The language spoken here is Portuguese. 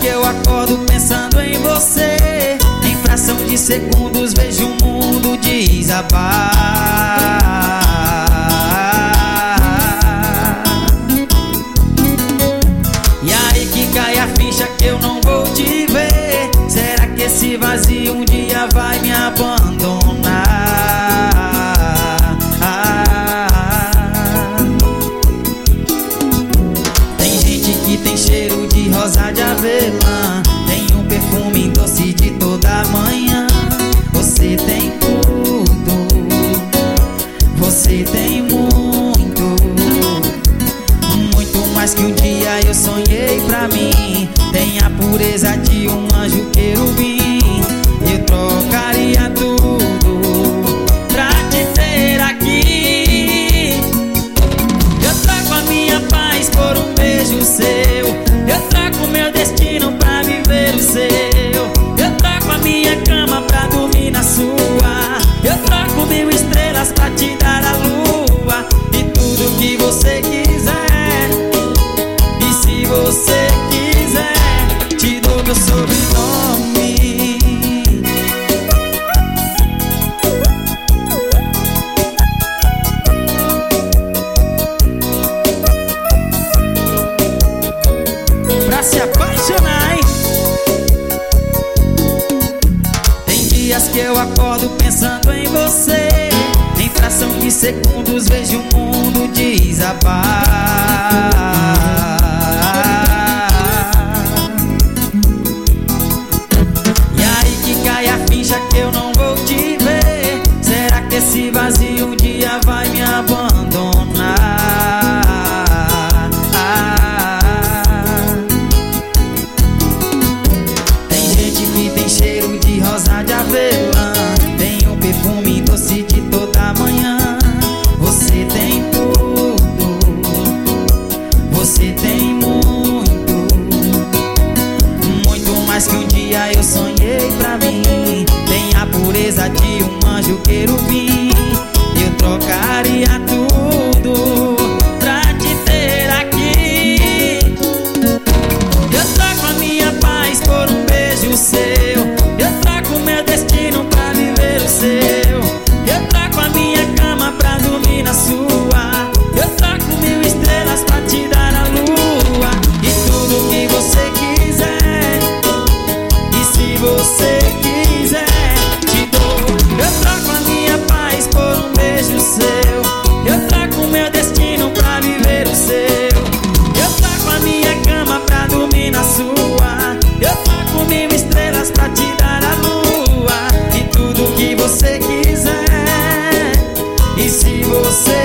eu acordo pensando em você. Em fração de segundos vejo o mundo desabar. E aí que cai a ficha que eu não vou te ver. Será que esse vazio um dia vai me abandonar? Tem gente que tem cheiro de rosa de avelã, tem um perfume doce de toda manhã. Você tem tudo, você tem muito, muito mais que um dia eu sonhei pra mim. Tem a pureza de um anjo querubim. Eu trocaria tudo pra te ter aqui. Eu troco a minha paz por um beijo seu. Eu troco meu destino pra viver o seu. Eu troco a minha cama pra dormir na sua. Eu troco 1000 estrelas pra te dar a lua. E tudo que você quiser. E se você quiser, te dou meu sobrenome. Pra se apaixonar, hein? Tem dias que eu acordo pensando em você. Em fração de segundos vejo o mundo desabar. E aí que cai a ficha que eu não vou te ver. Será que esse vazio um dia vai me abandonar? Cheiro de rosa de avelã, tem um perfume doce de toda manhã. Você tem tudo, você tem muito, muito mais que um dia eu sonhei pra mim. Tem a pureza de um anjo querubim. Eu trocaria tudo pra te ter aqui. Eu troco a minha paz por um beijo seu. Eu troco meu destino pra viver o seu. Eu troco a minha cama pra dormir na sua. Eu troco 1000 estrelas pra te dar a lua. E tudo que você quiser. E se você quiser, te dou. Eu troco a minha paz por um beijo seu. Eu troco meu destino pra viver o seu. Eu troco a minha cama pra dormir na sua. Eu troco 1000 estrelas pra te dar a lua. E tudo que você quiser. E se você